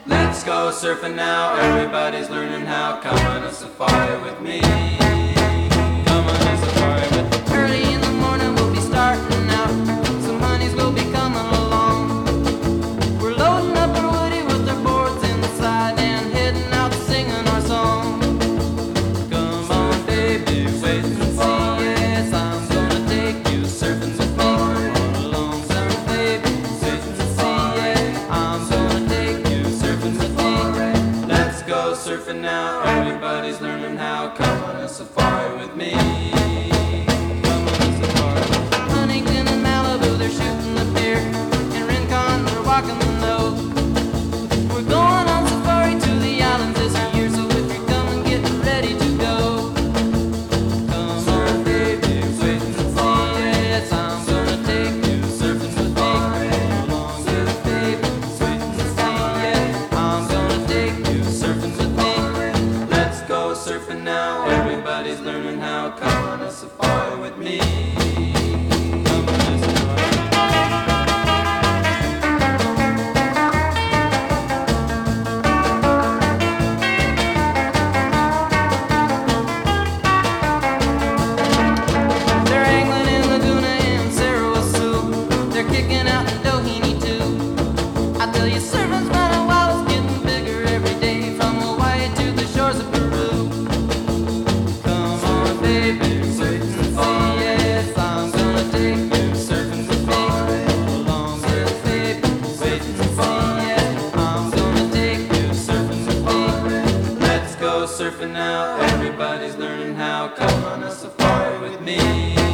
Let's go surfing now, everybody's learning how. Come on a safari with me. Come on a safari with me. Early in the morning we'll be starting out. Some honeys will be coming along. We're loading up our woody with our boards inside and heading out singing our song. Come on, baby, wait and see. Yes, I'm gonna take you surfing with me. Come on along, surf, baby, wait and see. Yeah, I'm gonna take you surfing with me. Let's go surfing now, everybody's learning how. Come on a safari with me. Come on a safari. Huntington and Malibu, they're shooting the pier. In Rincon, they're walking the nose. We're going on safari to the islands this year, so if you're coming, get ready to go. Come on, baby, wait and see. Yes, I'm gonna take you surfing with me. Come along, yes, baby, wait and see. Yeah, I'm gonna take you surfing with me. Let's go surfing now, everybody's learning how. Come on a safari with me. Come on a safari. They're angling in Laguna and Sarasoo. They're kicking out in Doheny too. I tell you, surfing's running wild, it's getting bigger every day, from Hawaii to the shores of Peru. Come on, baby, wait and see. Yes, I'm gonna take you surfing with me. Come along, yes, baby, wait and see. Yes, I'm gonna take you surfing with me. Let's go surfing now, everybody's learning how. Come on a safari with me.